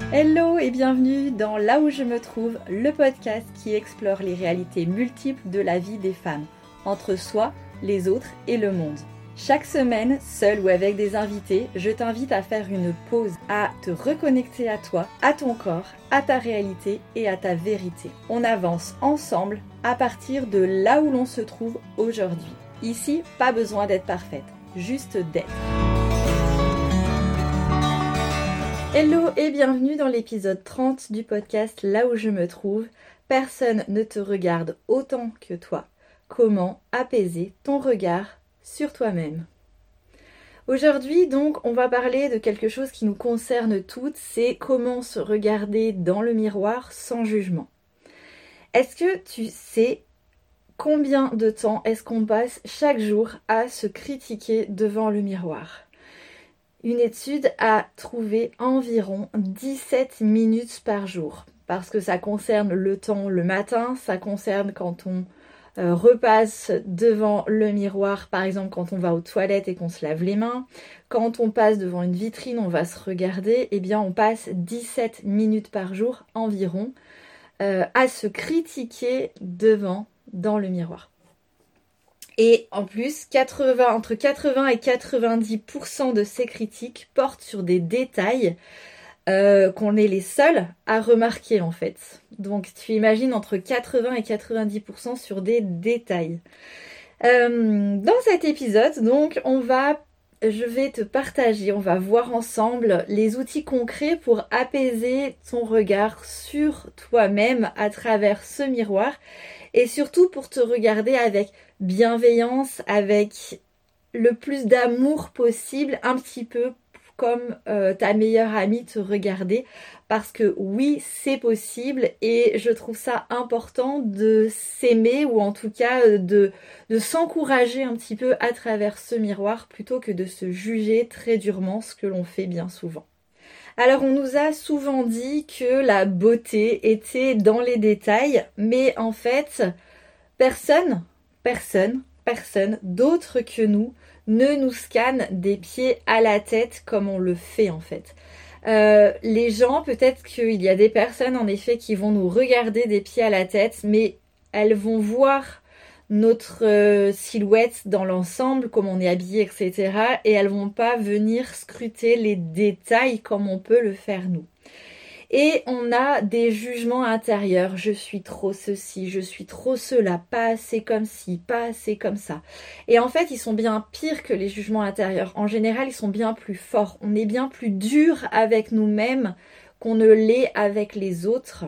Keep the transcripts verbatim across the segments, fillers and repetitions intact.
Hello et bienvenue dans Là où je me trouve, le podcast qui explore les réalités multiples de la vie des femmes, entre soi, les autres et le monde. Chaque semaine, seule ou avec des invités, je t'invite à faire une pause, à te reconnecter à toi, à ton corps, à ta réalité et à ta vérité. On avance ensemble à partir de là où l'on se trouve aujourd'hui. Ici, pas besoin d'être parfaite, juste d'être. Hello et bienvenue dans l'épisode trente du podcast Là où je me trouve. Personne ne te regarde autant que toi. Comment apaiser ton regard sur toi-même. Aujourd'hui donc on va parler de quelque chose qui nous concerne toutes, c'est comment se regarder dans le miroir sans jugement. Est-ce que tu sais combien de temps est-ce qu'on passe chaque jour à se critiquer devant le miroir ? Une étude a trouvé environ dix-sept minutes par jour, parce que ça concerne le temps le matin, ça concerne quand on euh, repasse devant le miroir, par exemple quand on va aux toilettes et qu'on se lave les mains, quand on passe devant une vitrine, on va se regarder, eh bien on passe dix-sept minutes par jour environ euh, à se critiquer devant, dans le miroir. Et en plus, quatre-vingts, entre quatre-vingts et quatre-vingt-dix pour cent de ces critiques portent sur des détails euh, qu'on est les seuls à remarquer en fait. Donc tu imagines entre quatre-vingts et quatre-vingt-dix pour cent sur des détails. Euh, dans cet épisode, donc, on va, je vais te partager, on va voir ensemble les outils concrets pour apaiser ton regard sur toi-même à travers ce miroir. Et surtout pour te regarder avec bienveillance, avec le plus d'amour possible, un petit peu comme euh, ta meilleure amie te regarder. Parce que oui, c'est possible et je trouve ça important de s'aimer ou en tout cas de, de s'encourager un petit peu à travers ce miroir plutôt que de se juger très durement, ce que l'on fait bien souvent. Alors on nous a souvent dit que la beauté était dans les détails, mais en fait, personne, personne, personne d'autre que nous ne nous scanne des pieds à la tête comme on le fait en fait. Euh, les gens, peut-être qu'il y a des personnes en effet qui vont nous regarder des pieds à la tête, mais elles vont voir notre euh, silhouette dans l'ensemble, comme on est habillé, et cetera. Et elles vont pas venir scruter les détails comme on peut le faire nous. Et on a des jugements intérieurs. Je suis trop ceci, je suis trop cela, pas assez comme ci, pas assez comme ça. Et en fait, ils sont bien pires que les jugements intérieurs. En général, ils sont bien plus forts. On est bien plus dur avec nous-mêmes qu'on ne l'est avec les autres.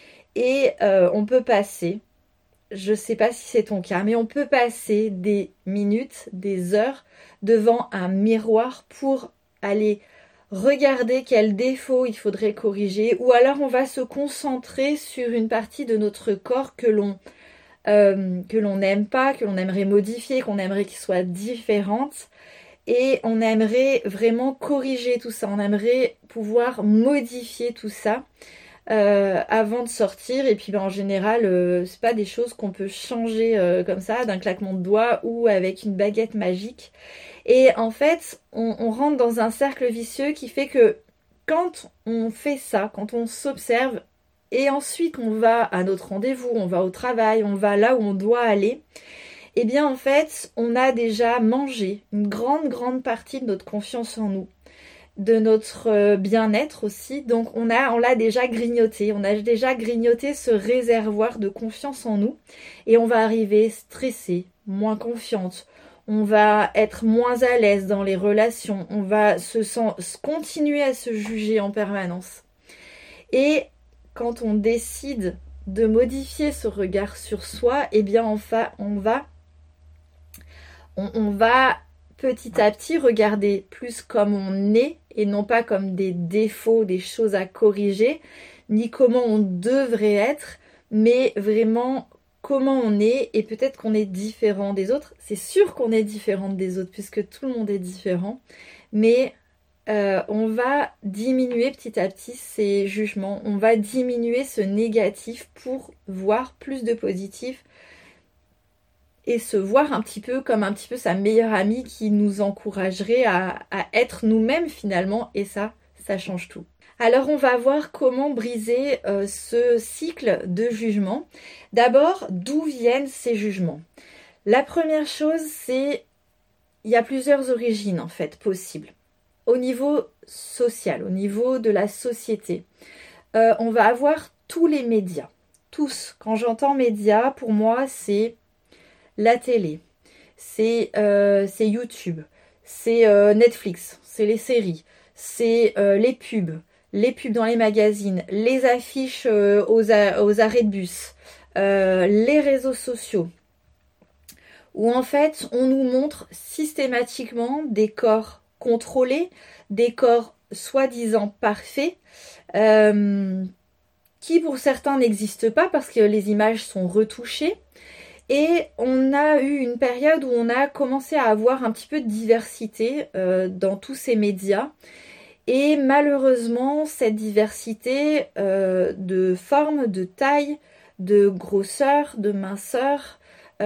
Et euh, on peut passer... Je sais pas si c'est ton cas, mais on peut passer des minutes, des heures devant un miroir pour aller regarder quels défauts il faudrait corriger, ou alors on va se concentrer sur une partie de notre corps que l'on euh, que l'on n'aime pas, que l'on aimerait modifier, qu'on aimerait qu'il soit différente, et on aimerait vraiment corriger tout ça, on aimerait pouvoir modifier tout ça. Euh, avant de sortir, et puis ben, en général euh, c'est pas des choses qu'on peut changer euh, comme ça d'un claquement de doigts ou avec une baguette magique, et en fait on, on rentre dans un cercle vicieux qui fait que quand on fait ça, quand on s'observe et ensuite on va à notre rendez-vous, on va au travail, on va là où on doit aller, et bien en fait on a déjà mangé une grande grande partie de notre confiance en nous, de notre bien-être aussi. Donc on a, on l'a déjà grignoté, on a déjà grignoté ce réservoir de confiance en nous, et on va arriver stressée, moins confiante, on va être moins à l'aise dans les relations, on va se sent, continuer à se juger en permanence. Et quand on décide de modifier ce regard sur soi, eh bien enfin on va on, on va petit à petit regarder plus comme on est et non pas comme des défauts, des choses à corriger, ni comment on devrait être, mais vraiment comment on est, et peut-être qu'on est différent des autres. C'est sûr qu'on est différent des autres puisque tout le monde est différent, mais euh, on va diminuer petit à petit ces jugements, on va diminuer ce négatif pour voir plus de positif et se voir un petit peu comme un petit peu sa meilleure amie qui nous encouragerait à, à être nous-mêmes finalement, et ça, ça change tout. Alors on va voir comment briser euh, ce cycle de jugement. D'abord, d'où viennent ces jugements? La première chose, c'est il y a plusieurs origines en fait possibles. Au niveau social, au niveau de la société, euh, on va avoir tous les médias. Tous. Quand j'entends médias, pour moi, c'est la télé, c'est euh, c'est YouTube, c'est euh, Netflix, c'est les séries, c'est euh, les pubs, les pubs dans les magazines, les affiches euh, aux, a- aux arrêts de bus, euh, les réseaux sociaux, où en fait on nous montre systématiquement des corps contrôlés, des corps soi-disant parfaits, euh, qui pour certains n'existent pas parce que les images sont retouchées. Et on a eu une période où on a commencé à avoir un petit peu de diversité euh, dans tous ces médias. Et malheureusement, cette diversité euh, de forme, de taille, de grosseur, de minceur,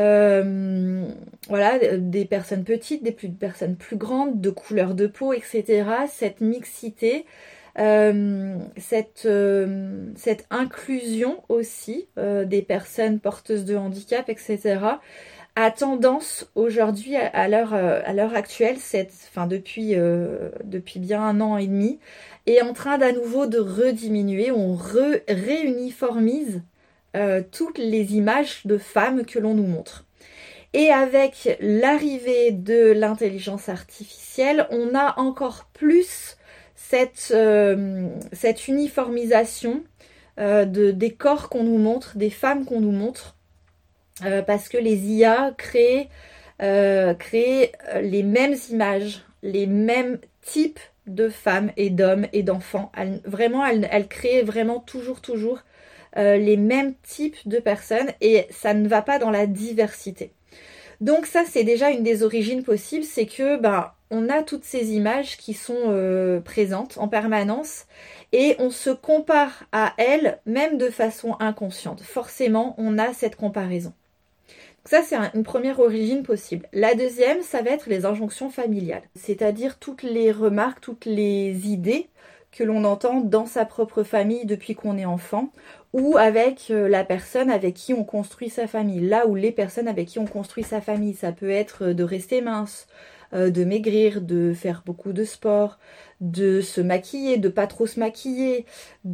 euh, voilà, des personnes petites, des plus, personnes plus grandes, de couleur de peau, et cetera. Cette mixité, euh, cette, euh, cette inclusion aussi euh, des personnes porteuses de handicap, et cetera, a tendance aujourd'hui, à, à l'heure euh, à l'heure actuelle, cette, enfin depuis, euh, depuis bien un an et demi, est en train d'à nouveau de rediminuer. On re, réuniformise euh, toutes les images de femmes que l'on nous montre. Et avec l'arrivée de l'intelligence artificielle, on a encore plus cette, euh, cette uniformisation euh, de, des corps qu'on nous montre, des femmes qu'on nous montre, euh, parce que les I A créent, euh, créent les mêmes images, les mêmes types de femmes et d'hommes et d'enfants. Elles, vraiment, elles, elles créent vraiment toujours, toujours euh, les mêmes types de personnes et ça ne va pas dans la diversité. Donc ça, c'est déjà une des origines possibles, c'est que ben, on a toutes ces images qui sont euh, présentes en permanence et on se compare à elles, même de façon inconsciente. Forcément, on a cette comparaison. Donc ça, c'est une première origine possible. La deuxième, ça va être les injonctions familiales, c'est-à-dire toutes les remarques, toutes les idées que l'on entend dans sa propre famille depuis qu'on est enfant, ou avec la personne avec qui on construit sa famille, là où les personnes avec qui on construit sa famille. Ça peut être de rester mince, de maigrir, de faire beaucoup de sport, de se maquiller, de pas trop se maquiller,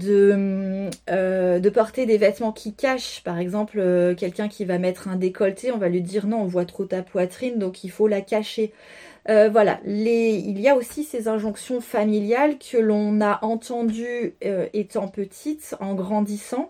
de, euh, de porter des vêtements qui cachent. Par exemple, euh, quelqu'un qui va mettre un décolleté, on va lui dire non, on voit trop ta poitrine, donc il faut la cacher. Euh, voilà, les, il y a aussi ces injonctions familiales que l'on a entendues euh, étant petite, en grandissant,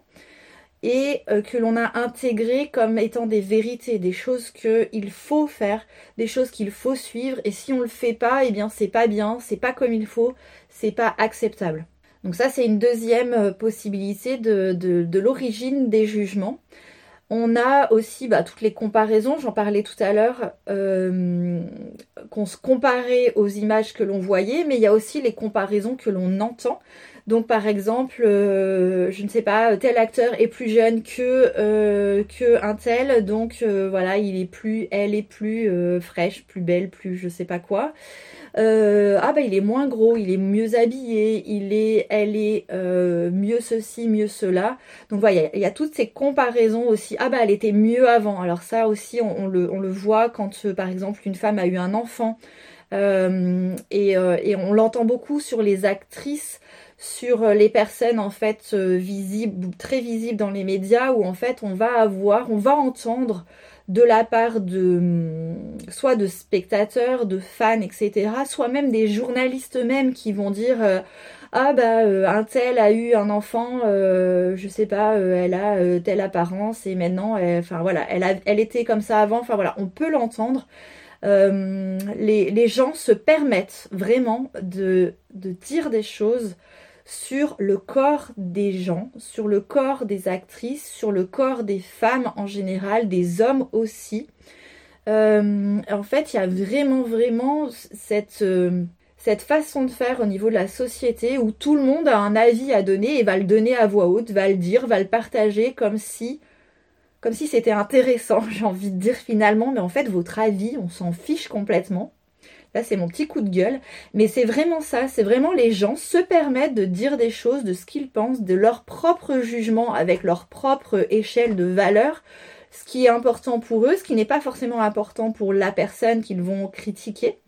et euh, que l'on a intégrées comme étant des vérités, des choses qu'il faut faire, des choses qu'il faut suivre, et si on le fait pas, eh bien c'est pas bien, c'est pas comme il faut, c'est pas acceptable. Donc ça, c'est une deuxième possibilité de, de, de l'origine des jugements. On a aussi bah, toutes les comparaisons, j'en parlais tout à l'heure, euh, qu'on se comparait aux images que l'on voyait, mais il y a aussi les comparaisons que l'on entend. Donc par exemple, euh, je ne sais pas, tel acteur est plus jeune que, euh, que un tel, donc euh, voilà, il est plus, elle est plus euh, fraîche, plus belle, plus je sais pas quoi. Euh, ah bah il est moins gros, il est mieux habillé, il est, elle est euh, mieux ceci, mieux cela. Donc voilà, il y, y a toutes ces comparaisons aussi. Ah bah elle était mieux avant. Alors ça aussi on, on, le, on le voit quand euh, par exemple une femme a eu un enfant. Euh, et, euh, et on l'entend beaucoup sur les actrices, sur les personnes en fait euh, visibles, très visibles dans les médias, où en fait on va avoir, on va entendre de la part de soit de spectateurs, de fans, et cetera, soit même des journalistes eux-mêmes qui vont dire euh, ah bah euh, un tel a eu un enfant, euh, je sais pas, euh, elle a euh, telle apparence et maintenant, elle, enfin voilà, elle a, elle était comme ça avant, enfin voilà, on peut l'entendre. Euh, les, les gens se permettent vraiment de, de dire des choses sur le corps des gens, sur le corps des actrices, sur le corps des femmes en général, des hommes aussi. Euh, en fait, il y a vraiment, vraiment cette, euh, cette façon de faire au niveau de la société où tout le monde a un avis à donner et va le donner à voix haute, va le dire, va le partager comme si, comme si c'était intéressant, j'ai envie de dire finalement, mais en fait, votre avis, on s'en fiche complètement. Là, c'est mon petit coup de gueule, mais c'est vraiment ça, c'est vraiment les gens se permettent de dire des choses, de ce qu'ils pensent, de leur propre jugement, avec leur propre échelle de valeur, ce qui est important pour eux, ce qui n'est pas forcément important pour la personne qu'ils vont critiquer.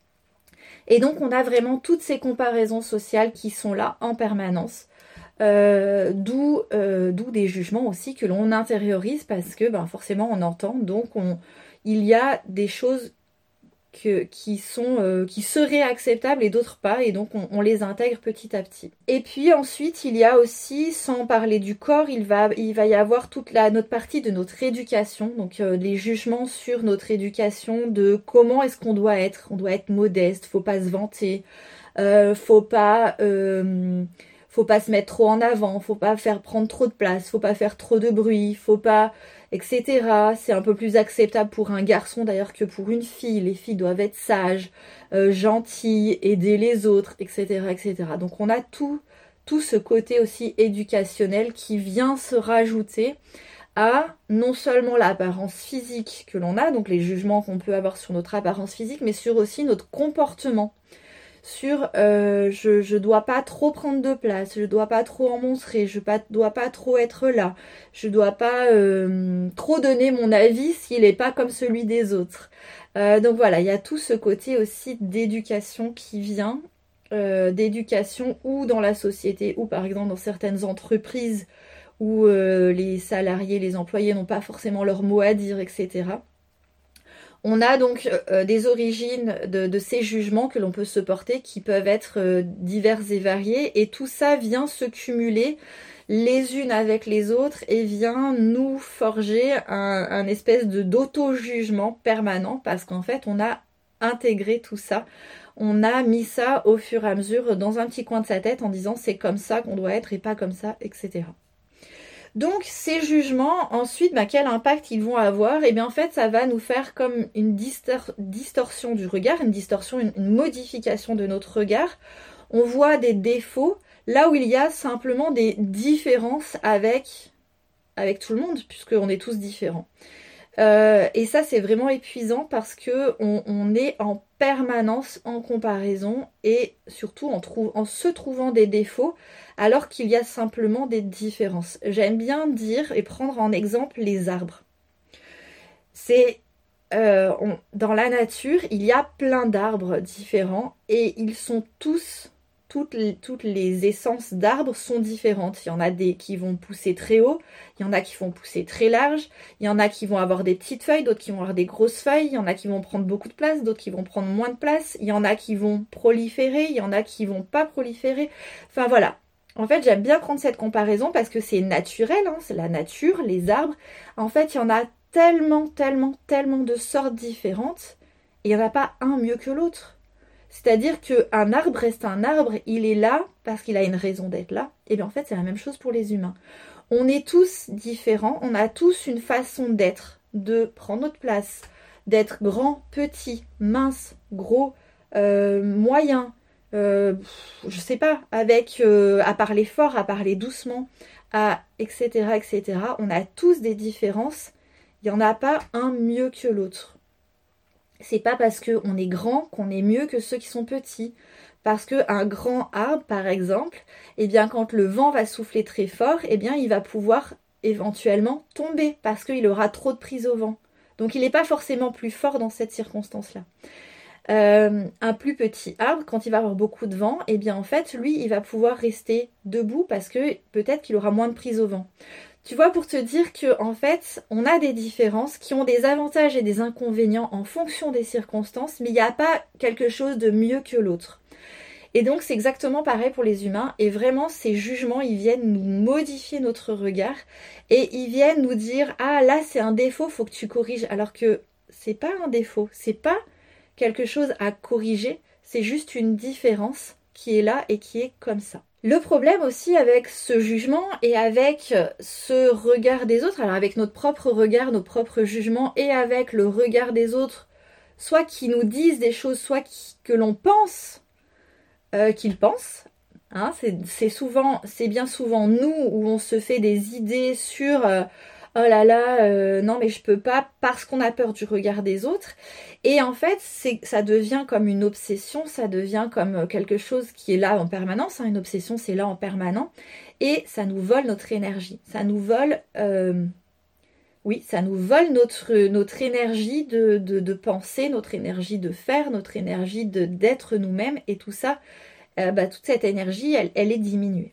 Et donc, on a vraiment toutes ces comparaisons sociales qui sont là en permanence. Euh, d'où euh, d'où des jugements aussi que l'on intériorise parce que ben, forcément on entend, donc on, il y a des choses que, qui, sont, euh, qui seraient acceptables et d'autres pas, et donc on, on les intègre petit à petit. Et puis ensuite il y a aussi, sans parler du corps, il va, il va y avoir toute la, notre partie de notre éducation, donc euh, les jugements sur notre éducation, de comment est-ce qu'on doit être, on doit être modeste, faut pas se vanter, euh, faut pas... Euh, faut pas se mettre trop en avant, faut pas faire prendre trop de place, faut pas faire trop de bruit, faut pas, et cetera. C'est un peu plus acceptable pour un garçon d'ailleurs que pour une fille. Les filles doivent être sages, euh, gentilles, aider les autres, et cetera, et cetera. Donc on a tout, tout ce côté aussi éducationnel qui vient se rajouter à non seulement l'apparence physique que l'on a, donc les jugements qu'on peut avoir sur notre apparence physique, mais sur aussi notre comportement. Sur euh, je, je dois pas trop prendre de place, je dois pas trop en montrer, je pas, dois pas trop être là, je dois pas euh, trop donner mon avis s'il est pas comme celui des autres. Euh, donc voilà, il y a tout ce côté aussi d'éducation qui vient, euh, d'éducation ou dans la société, ou par exemple dans certaines entreprises où euh, les salariés, les employés n'ont pas forcément leur mot à dire, et cetera. On a donc euh, des origines de, de ces jugements que l'on peut se porter qui peuvent être euh, diverses et variées, et tout ça vient se cumuler les unes avec les autres et vient nous forger un, un espèce de d'auto-jugement permanent parce qu'en fait on a intégré tout ça, on a mis ça au fur et à mesure dans un petit coin de sa tête en disant c'est comme ça qu'on doit être et pas comme ça, et cetera. Donc ces jugements, ensuite, bah, quel impact ils vont avoir? Et bien en fait, ça va nous faire comme une distor- distorsion du regard, une distorsion, une, une modification de notre regard. On voit des défauts là où il y a simplement des différences avec, avec tout le monde, puisqu'on est tous différents. Euh, et ça, c'est vraiment épuisant parce que on, on est en permanence en comparaison et surtout en, trou- en se trouvant des défauts alors qu'il y a simplement des différences. J'aime bien dire et prendre en exemple les arbres. C'est euh, on, dans la nature, il y a plein d'arbres différents et ils sont tous Toutes les, toutes les essences d'arbres sont différentes. Il y en a des qui vont pousser très haut, il y en a qui vont pousser très large, il y en a qui vont avoir des petites feuilles, d'autres qui vont avoir des grosses feuilles, il y en a qui vont prendre beaucoup de place, d'autres qui vont prendre moins de place, il y en a qui vont proliférer, il y en a qui vont pas proliférer. Enfin voilà. En fait, j'aime bien prendre cette comparaison parce que c'est naturel, hein, c'est la nature, les arbres. En fait, il y en a tellement, tellement, tellement de sortes différentes et il n'y en a pas un mieux que l'autre. C'est-à-dire qu'un arbre reste un arbre, il est là parce qu'il a une raison d'être là. Et bien en fait, c'est la même chose pour les humains. On est tous différents, on a tous une façon d'être, de prendre notre place, d'être grand, petit, mince, gros, euh, moyen, euh, je sais pas, avec euh, à parler fort, à parler doucement, à et cetera, et cetera. On a tous des différences, il n'y en a pas un mieux que l'autre. C'est pas parce qu'on est grand qu'on est mieux que ceux qui sont petits. Parce qu'un grand arbre, par exemple, eh bien, quand le vent va souffler très fort, eh bien, il va pouvoir éventuellement tomber parce qu'il aura trop de prise au vent. Donc, il n'est pas forcément plus fort dans cette circonstance-là. Euh, un plus petit arbre, quand il va avoir beaucoup de vent, eh bien, en fait, lui, il va pouvoir rester debout parce que peut-être qu'il aura moins de prise au vent. Tu vois, pour te dire que en fait, on a des différences qui ont des avantages et des inconvénients en fonction des circonstances, mais il n'y a pas quelque chose de mieux que l'autre. Et donc, c'est exactement pareil pour les humains. Et vraiment, ces jugements, ils viennent nous modifier notre regard et ils viennent nous dire « Ah, là, c'est un défaut, faut que tu corriges. » Alors que c'est pas un défaut, c'est pas quelque chose à corriger, c'est juste une différence qui est là et qui est comme ça. Le problème aussi avec ce jugement et avec ce regard des autres, alors avec notre propre regard, nos propres jugements et avec le regard des autres, soit qui nous disent des choses, soit qui, que l'on pense euh, qu'ils pensent, hein, c'est, c'est souvent, c'est bien souvent nous où on se fait des idées sur euh, oh là là, euh, non mais je peux pas parce qu'on a peur du regard des autres. Et en fait, c'est, ça devient comme une obsession, ça devient comme quelque chose qui est là en permanence. Hein. Une obsession, c'est là en permanent. Et ça nous vole notre énergie. Ça nous vole, euh, oui, ça nous vole notre, notre énergie de, de, de penser, notre énergie de faire, notre énergie de, d'être nous-mêmes. Et tout ça, euh, bah, toute cette énergie, elle, elle est diminuée.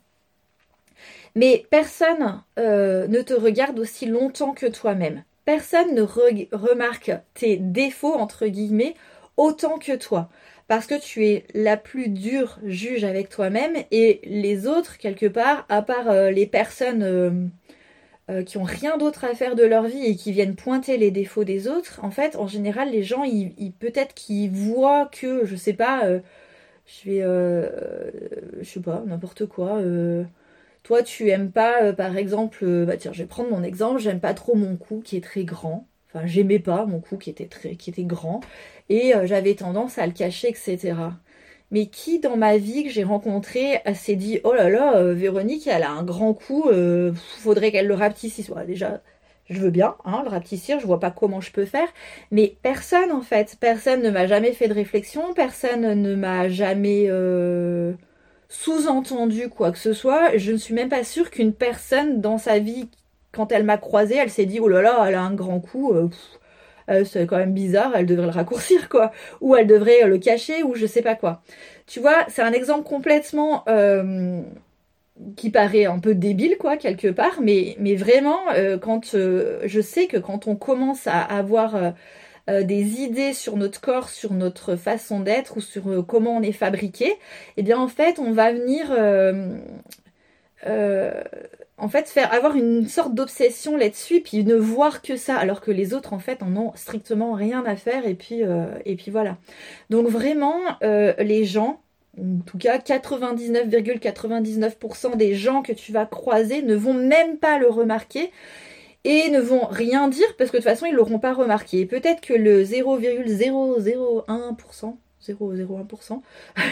Mais personne euh, ne te regarde aussi longtemps que toi-même. Personne ne re- remarque tes défauts, entre guillemets, autant que toi. Parce que tu es la plus dure juge avec toi-même et les autres, quelque part, à part euh, les personnes euh, euh, qui ont rien d'autre à faire de leur vie et qui viennent pointer les défauts des autres, en fait, en général, les gens, ils, ils, peut-être qu'ils voient que, je sais pas, euh, je vais, euh, je sais pas, n'importe quoi... Euh, Toi, tu aimes pas, euh, par exemple, euh, bah tiens, je vais prendre mon exemple, j'aime pas trop mon cou qui est très grand. Enfin, j'aimais pas mon cou qui était très, qui était grand. Et euh, j'avais tendance à le cacher, et cetera. Mais qui dans ma vie que j'ai rencontré euh, s'est dit, oh là là, euh, Véronique, elle a un grand cou, euh, faudrait qu'elle le rapetississe. Ouais, déjà, je veux bien, hein, le rapetissir, je vois pas comment je peux faire. Mais personne, en fait, personne ne m'a jamais fait de réflexion, personne ne m'a jamais... euh, sous-entendu quoi que ce soit. Je ne suis même pas sûre qu'une personne dans sa vie, quand elle m'a croisée, elle s'est dit oh là là, elle a un grand cou, euh, pff, euh, c'est quand même bizarre, elle devrait le raccourcir quoi, ou elle devrait le cacher, ou je sais pas quoi. Tu vois, c'est un exemple complètement euh, qui paraît un peu débile quoi quelque part, mais mais vraiment euh, quand euh, je sais que quand on commence à avoir euh, euh, des idées sur notre corps, sur notre façon d'être ou sur euh, comment on est fabriqué, eh bien en fait on va venir euh, euh, en fait faire avoir une sorte d'obsession là-dessus, puis ne voir que ça, alors que les autres en fait en ont strictement rien à faire et puis euh, et puis voilà. Donc vraiment euh, les gens, en tout cas quatre-vingt-dix-neuf virgule quatre-vingt-dix-neuf pour cent des gens que tu vas croiser ne vont même pas le remarquer et ne vont rien dire parce que de toute façon ils l'auront pas remarqué. Peut-être que le zéro virgule zéro zéro un pour cent, zéro virgule zéro un pour cent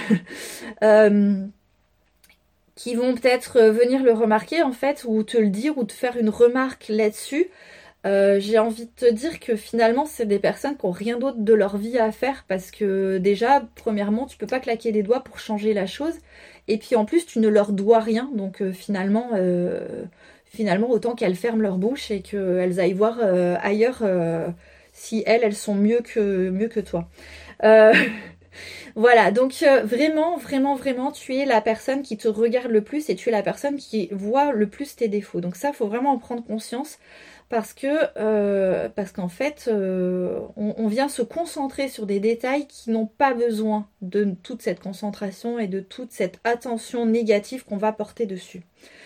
euh, qui vont peut-être venir le remarquer en fait, ou te le dire, ou te faire une remarque là-dessus. Euh, j'ai envie de te dire que finalement c'est des personnes qui n'ont rien d'autre de leur vie à faire, parce que déjà premièrement tu peux pas claquer des doigts pour changer la chose, et puis en plus tu ne leur dois rien, donc euh, finalement euh, finalement autant qu'elles ferment leur bouche et qu'elles aillent voir euh, ailleurs euh, si elles elles sont mieux que mieux que toi. Euh, Voilà, donc euh, vraiment, vraiment, vraiment, tu es la personne qui te regarde le plus et tu es la personne qui voit le plus tes défauts. Donc ça, il faut vraiment en prendre conscience, parce que euh, parce qu'en fait, euh, on, on vient se concentrer sur des détails qui n'ont pas besoin de toute cette concentration et de toute cette attention négative qu'on va porter dessus.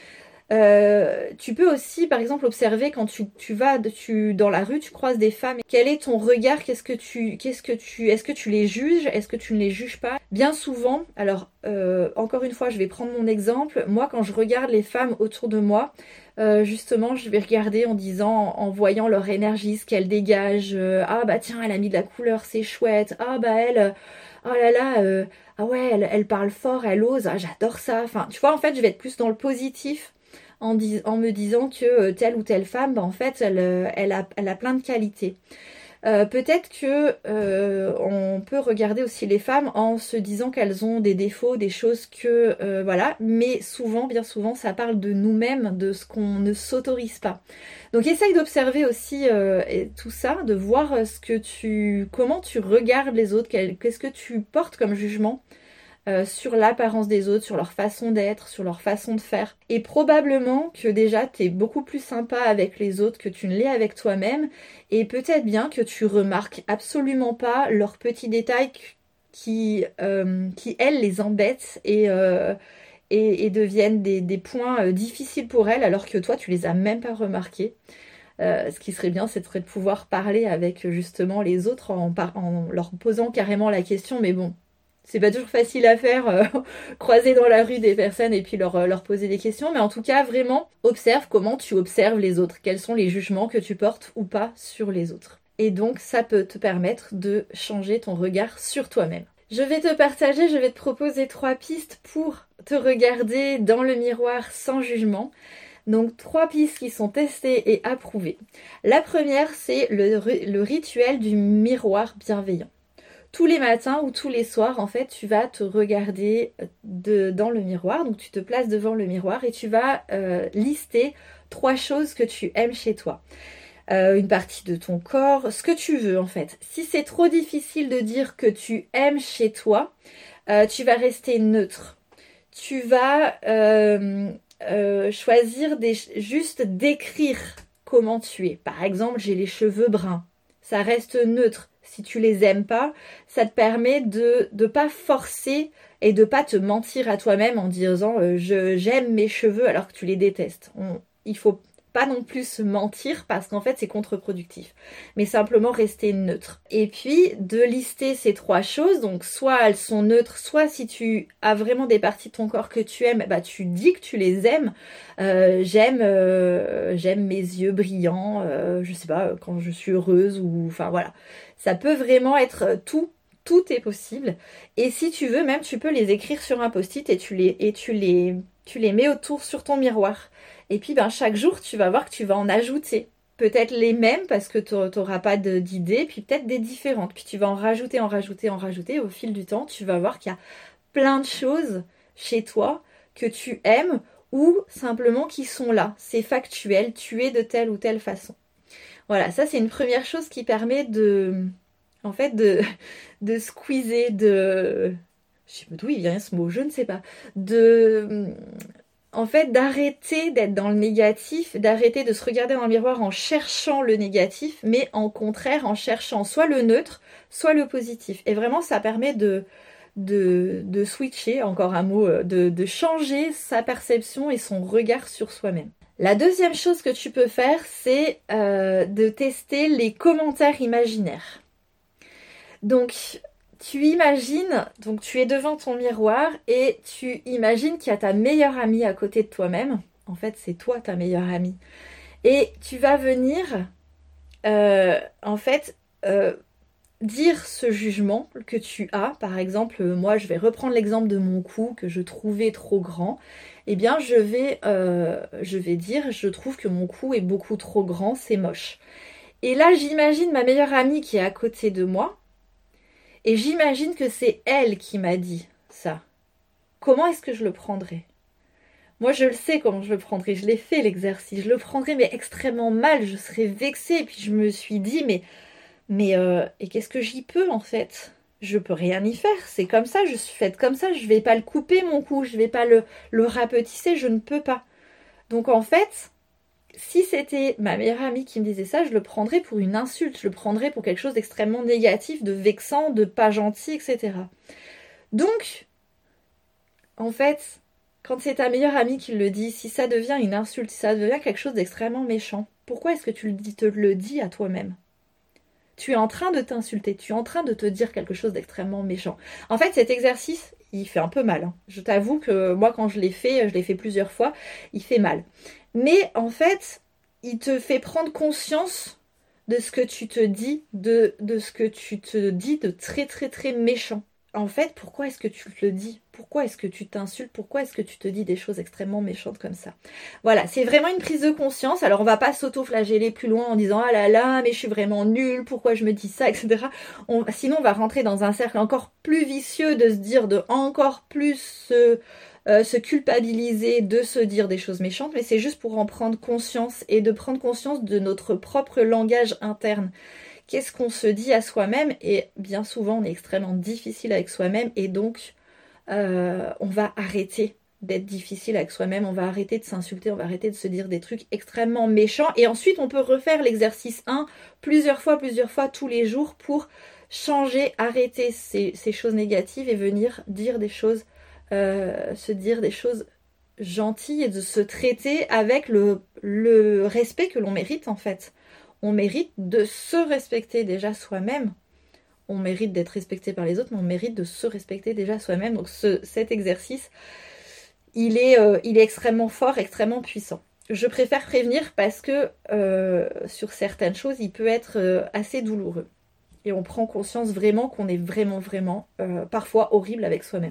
Euh, tu peux aussi, par exemple, observer quand tu, tu vas tu, dans la rue, tu croises des femmes. Quel est ton regard? Qu'est-ce que tu, qu'est-ce que tu, est-ce que tu les juges? Est-ce que tu ne les juges pas? Bien souvent, alors euh, encore une fois, je vais prendre mon exemple. Moi, quand je regarde les femmes autour de moi, euh, justement, je vais regarder en disant, en voyant leur énergie, ce qu'elles dégagent. Euh, ah bah tiens, elle a mis de la couleur, c'est chouette. Ah bah elle, oh là là. Euh, ah ouais, elle, elle parle fort, elle ose. Ah j'adore ça. Enfin, tu vois, en fait, je vais être plus dans le positif. En, dis, en me disant que telle ou telle femme, bah, en fait, elle, elle, a, elle a plein de qualités. Euh, peut-être que euh, on peut regarder aussi les femmes en se disant qu'elles ont des défauts, des choses que euh, voilà, mais souvent, bien souvent, ça parle de nous-mêmes, de ce qu'on ne s'autorise pas. Donc essaye d'observer aussi euh, tout ça, de voir ce que tu, comment tu regardes les autres, qu'est-ce que tu portes comme jugement. Euh, sur l'apparence des autres, sur leur façon d'être, sur leur façon de faire. Et probablement que déjà t'es beaucoup plus sympa avec les autres que tu ne l'es avec toi-même, et peut-être bien que tu remarques absolument pas leurs petits détails qui, euh, qui elles, les embêtent et, euh, et, et deviennent des, des points euh, difficiles pour elles, alors que toi tu les as même pas remarqués. Euh, ce qui serait bien, c'est de pouvoir parler avec justement les autres en, en leur posant carrément la question, mais bon, c'est pas toujours facile à faire, euh, croiser dans la rue des personnes et puis leur, leur poser des questions. Mais en tout cas, vraiment, observe comment tu observes les autres. Quels sont les jugements que tu portes ou pas sur les autres. Et donc, ça peut te permettre de changer ton regard sur toi-même. Je vais te partager, je vais te proposer trois pistes pour te regarder dans le miroir sans jugement. Donc trois pistes qui sont testées et approuvées. La première, c'est le, le rituel du miroir bienveillant. Tous les matins ou tous les soirs, en fait, tu vas te regarder de, dans le miroir. Donc tu te places devant le miroir et tu vas euh, lister trois choses que tu aimes chez toi. Euh, une partie de ton corps, ce que tu veux en fait. Si c'est trop difficile de dire que tu aimes chez toi, euh, tu vas rester neutre. Tu vas euh, euh, choisir des, juste d'écrire comment tu es. Par exemple, j'ai les cheveux bruns. Ça reste neutre. Si tu les aimes pas, ça te permet de ne pas forcer et de pas te mentir à toi-même en disant euh, je j'aime mes cheveux alors que tu les détestes. On, il faut pas non plus se mentir parce qu'en fait c'est contre-productif, mais simplement rester neutre. Et puis de lister ces trois choses, donc soit elles sont neutres, soit si tu as vraiment des parties de ton corps que tu aimes, bah tu dis que tu les aimes. Euh, j'aime euh, j'aime mes yeux brillants, euh, je sais pas, quand je suis heureuse ou enfin voilà. Ça peut vraiment être tout, tout est possible. Et si tu veux, même tu peux les écrire sur un post-it et tu les et tu les tu les mets autour sur ton miroir. Et puis ben, chaque jour, tu vas voir que tu vas en ajouter. Peut-être les mêmes parce que tu n'auras pas d'idées, puis peut-être des différentes. Puis tu vas en rajouter, en rajouter, en rajouter. Et au fil du temps, tu vas voir qu'il y a plein de choses chez toi que tu aimes ou simplement qui sont là. C'est factuel, tu es de telle ou telle façon. Voilà, ça c'est une première chose qui permet de, en fait, de, de squeezer, de... Je sais pas d'où il vient ce mot, je ne sais pas. De... En fait, d'arrêter d'être dans le négatif, d'arrêter de se regarder dans le miroir en cherchant le négatif, mais en contraire en cherchant soit le neutre, soit le positif. Et vraiment, ça permet de, de, de switcher, encore un mot, de, de changer sa perception et son regard sur soi-même. La deuxième chose que tu peux faire, c'est euh, de tester les commentaires imaginaires. Donc, tu imagines, donc tu es devant ton miroir et tu imagines qu'il y a ta meilleure amie à côté de toi-même. En fait, c'est toi ta meilleure amie. Et tu vas venir, euh, en fait, euh, dire ce jugement que tu as. Par exemple, moi, je vais reprendre l'exemple de mon cou que je trouvais trop grand. Eh bien, je vais, euh, je vais dire, je trouve que mon cou est beaucoup trop grand, c'est moche. Et là, j'imagine ma meilleure amie qui est à côté de moi. Et j'imagine que c'est elle qui m'a dit ça. Comment est-ce que je le prendrais ? Moi, je le sais comment je le prendrais. Je l'ai fait l'exercice. Je le prendrais, mais extrêmement mal. Je serais vexée. Et puis je me suis dit, mais, mais euh, et qu'est-ce que j'y peux en fait ? Je peux rien y faire. C'est comme ça. Je suis faite comme ça. Je vais pas le couper mon cou. Je vais pas le, le rapetisser. Je ne peux pas. Donc en fait, si c'était ma meilleure amie qui me disait ça, je le prendrais pour une insulte, je le prendrais pour quelque chose d'extrêmement négatif, de vexant, de pas gentil, et cetera. Donc, en fait, quand c'est ta meilleure amie qui le dit, si ça devient une insulte, si ça devient quelque chose d'extrêmement méchant, pourquoi est-ce que tu le dis, te le dis à toi-même ? Tu es en train de t'insulter, tu es en train de te dire quelque chose d'extrêmement méchant. En fait, cet exercice, il fait un peu mal. Hein. Je t'avoue que moi, quand je l'ai fait, je l'ai fait plusieurs fois, il fait mal. Mais en fait, il te fait prendre conscience de ce que tu te dis, de, de ce que tu te dis de très très très méchant. En fait, pourquoi est-ce que tu te le dis ? Pourquoi est-ce que tu t'insultes ? Pourquoi est-ce que tu te dis des choses extrêmement méchantes comme ça ? Voilà, c'est vraiment une prise de conscience. Alors on va pas s'auto-flageller plus loin en disant « Ah là là, mais je suis vraiment nulle, pourquoi je me dis ça ?» et cetera. On, sinon on va rentrer dans un cercle encore plus vicieux de se dire, de encore plus se, euh, se culpabiliser, de se dire des choses méchantes. Mais c'est juste pour en prendre conscience et de prendre conscience de notre propre langage interne. Qu'est-ce qu'on se dit à soi-même ? Et bien souvent, on est extrêmement difficile avec soi-même et donc euh, on va arrêter d'être difficile avec soi-même, on va arrêter de s'insulter, on va arrêter de se dire des trucs extrêmement méchants et ensuite on peut refaire l'exercice un plusieurs fois, plusieurs fois tous les jours pour changer, arrêter ces, ces choses négatives et venir dire des choses, euh, se dire des choses gentilles et de se traiter avec le, le respect que l'on mérite en fait. On mérite de se respecter déjà soi-même. On mérite d'être respecté par les autres, mais on mérite de se respecter déjà soi-même. Donc ce, cet exercice, il est, euh, il est extrêmement fort, extrêmement puissant. Je préfère prévenir parce que euh, sur certaines choses, il peut être euh, assez douloureux. Et on prend conscience vraiment qu'on est vraiment, vraiment, euh, parfois horrible avec soi-même.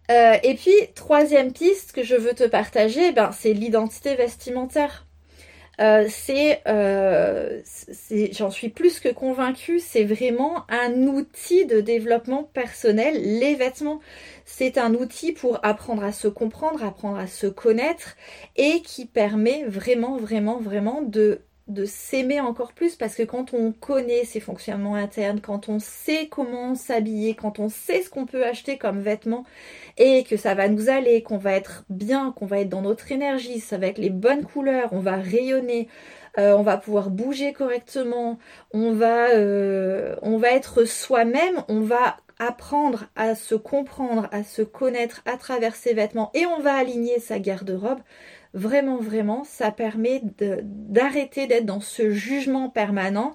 Euh, et puis, troisième piste que je veux te partager, ben, c'est l'identité vestimentaire. Euh, c'est, euh, c'est, j'en suis plus que convaincue, c'est vraiment un outil de développement personnel, les vêtements. C'est un outil pour apprendre à se comprendre, apprendre à se connaître et qui permet vraiment, vraiment, vraiment de de s'aimer encore plus, parce que quand on connaît ses fonctionnements internes, quand on sait comment s'habiller, quand on sait ce qu'on peut acheter comme vêtements et que ça va nous aller, qu'on va être bien, qu'on va être dans notre énergie, ça va être les bonnes couleurs, on va rayonner, euh, on va pouvoir bouger correctement, on va, euh, on va être soi-même, on va apprendre à se comprendre, à se connaître à travers ses vêtements et on va aligner sa garde-robe. Vraiment, vraiment, ça permet de, d'arrêter d'être dans ce jugement permanent,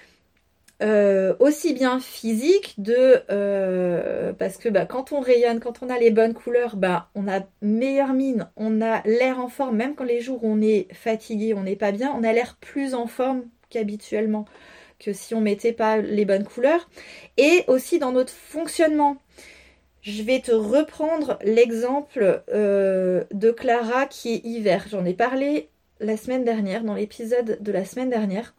euh, aussi bien physique, de euh, parce que bah, quand on rayonne, quand on a les bonnes couleurs, bah, on a meilleure mine, on a l'air en forme, même quand les jours où on est fatigué, on n'est pas bien, on a l'air plus en forme qu'habituellement, que si on mettait pas les bonnes couleurs. Et aussi dans notre fonctionnement. Je vais te reprendre l'exemple euh, de Clara qui est hiver. J'en ai parlé la semaine dernière, dans l'épisode de la semaine dernière.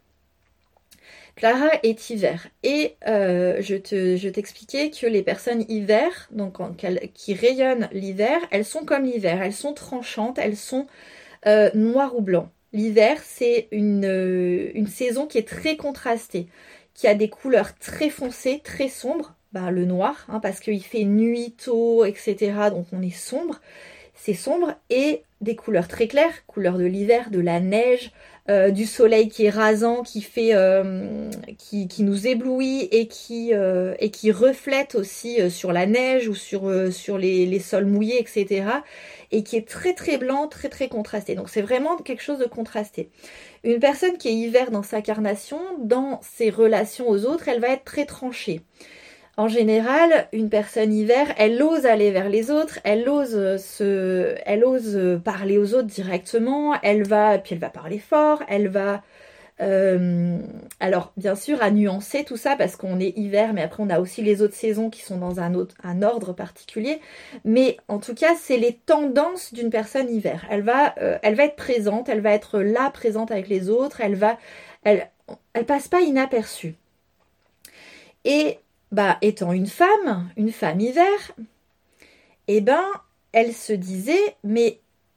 Clara est hiver. Et euh, je, te, je t'expliquais que les personnes hiver, donc en, qui rayonnent l'hiver, elles sont comme l'hiver. Elles sont tranchantes, elles sont euh, noires ou blancs. L'hiver, c'est une, euh, une saison qui est très contrastée, qui a des couleurs très foncées, très sombres. Ben, le noir, hein, parce qu'il fait nuit, tôt, et cetera. Donc on est sombre, c'est sombre, et des couleurs très claires, couleurs de l'hiver, de la neige, euh, du soleil qui est rasant, qui fait, euh, qui, qui nous éblouit et qui, euh, et qui reflète aussi euh, sur la neige ou sur, euh, sur les, les sols mouillés, et cetera. Et qui est très très blanc, très très contrasté. Donc c'est vraiment quelque chose de contrasté. Une personne qui est hiver dans sa carnation, dans ses relations aux autres, elle va être très tranchée. En général, une personne hiver, elle ose aller vers les autres, elle ose se, elle ose parler aux autres directement, elle va, puis elle va parler fort, elle va, euh, alors bien sûr à nuancer tout ça parce qu'on est hiver, mais après on a aussi les autres saisons qui sont dans un autre, un ordre particulier. Mais en tout cas, c'est les tendances d'une personne hiver. Elle va, euh, elle va être présente, elle va être là, présente avec les autres, elle va, elle, elle passe pas inaperçue. Et bah, étant une femme, une femme hiver, eh ben, elle se disait, mais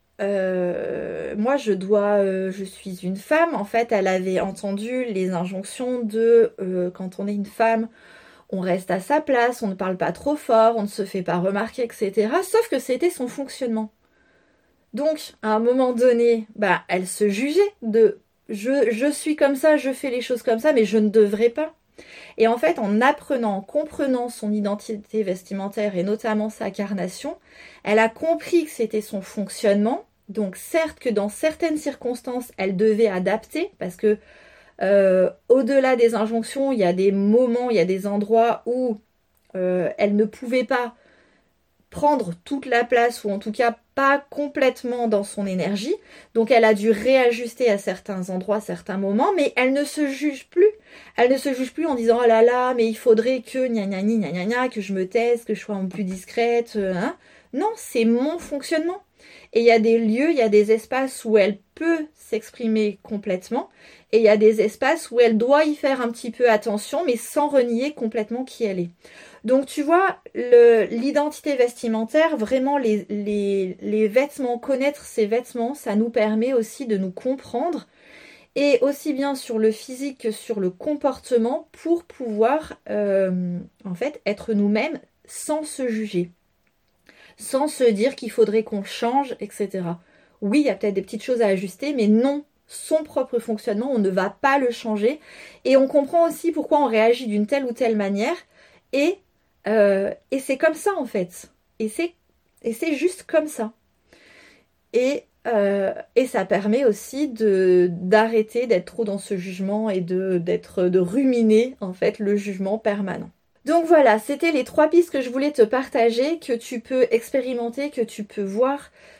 euh, moi je dois, euh, je suis une femme. En fait, elle avait entendu les injonctions de euh, quand on est une femme, on reste à sa place, on ne parle pas trop fort, on ne se fait pas remarquer, et cetera. Sauf que c'était son fonctionnement. Donc, à un moment donné, bah, elle se jugeait de je, je suis comme ça, je fais les choses comme ça, mais je ne devrais pas. Et en fait, en apprenant, en comprenant son identité vestimentaire et notamment sa carnation, elle a compris que c'était son fonctionnement. Donc certes que dans certaines circonstances, elle devait adapter parce que euh, au-delà des injonctions, il y a des moments, il y a des endroits où euh, elle ne pouvait pas prendre toute la place ou en tout cas pas complètement dans son énergie. Donc elle a dû réajuster à certains endroits, certains moments, mais elle ne se juge plus. Elle ne se juge plus en disant « Oh là là, mais il faudrait que gna gna gna gna gna, que je me taise, que je sois plus discrète. Hein ». Non, c'est mon fonctionnement. Et il y a des lieux, il y a des espaces où elle peut s'exprimer complètement et il y a des espaces où elle doit y faire un petit peu attention mais sans renier complètement qui elle est. Donc tu vois, le, l'identité vestimentaire, vraiment les, les, les vêtements, connaître ces vêtements, ça nous permet aussi de nous comprendre et aussi bien sur le physique que sur le comportement pour pouvoir euh, en fait être nous-mêmes sans se juger, sans se dire qu'il faudrait qu'on change, et cetera. Oui, il y a peut-être des petites choses à ajuster, mais non, son propre fonctionnement, on ne va pas le changer et on comprend aussi pourquoi on réagit d'une telle ou telle manière et Euh, et c'est comme ça en fait. Et c'est, et c'est juste comme ça. Et, euh, et ça permet aussi de, d'arrêter d'être trop dans ce jugement et de, d'être, de ruminer en fait le jugement permanent. Donc voilà, c'était les trois pistes que je voulais te partager, que tu peux expérimenter, que tu peux voir,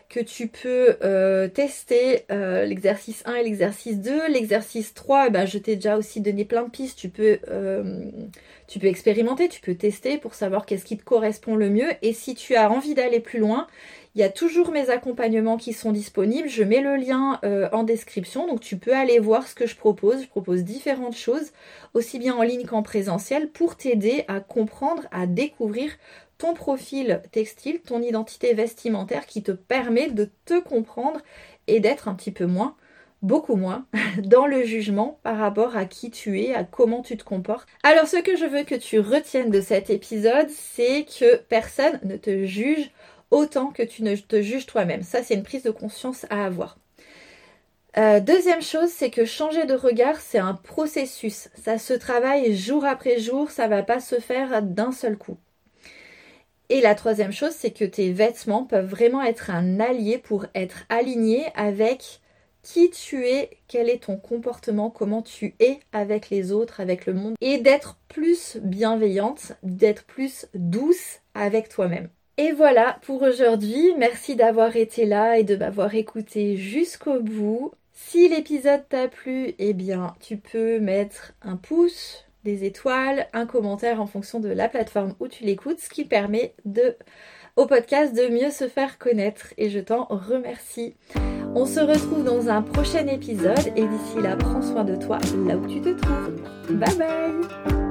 que tu peux euh, tester euh, l'exercice un et l'exercice deux. L'exercice trois, eh ben, je t'ai déjà aussi donné plein de pistes. Tu peux, euh, tu peux expérimenter, tu peux tester pour savoir qu'est-ce qui te correspond le mieux. Et si tu as envie d'aller plus loin, il y a toujours mes accompagnements qui sont disponibles. Je mets le lien euh, en description, donc tu peux aller voir ce que je propose. Je propose différentes choses, aussi bien en ligne qu'en présentiel, pour t'aider à comprendre, à découvrir ton profil textile, ton identité vestimentaire qui te permet de te comprendre et d'être un petit peu moins, beaucoup moins, dans le jugement par rapport à qui tu es, à comment tu te comportes. Alors ce que je veux que tu retiennes de cet épisode, c'est que personne ne te juge autant que tu ne te juges toi-même. Ça, c'est une prise de conscience à avoir. Euh, deuxième chose, c'est que changer de regard, c'est un processus. Ça se travaille jour après jour, ça va pas se faire d'un seul coup. Et la troisième chose, c'est que tes vêtements peuvent vraiment être un allié pour être alignés avec qui tu es, quel est ton comportement, comment tu es avec les autres, avec le monde, et d'être plus bienveillante, d'être plus douce avec toi-même. Et voilà pour aujourd'hui, merci d'avoir été là et de m'avoir écouté jusqu'au bout. Si l'épisode t'a plu, eh bien tu peux mettre un pouce, des étoiles, un commentaire en fonction de la plateforme où tu l'écoutes, ce qui permet de, au podcast de mieux se faire connaître et je t'en remercie. On se retrouve dans un prochain épisode et d'ici là, prends soin de toi là où tu te trouves. Bye bye!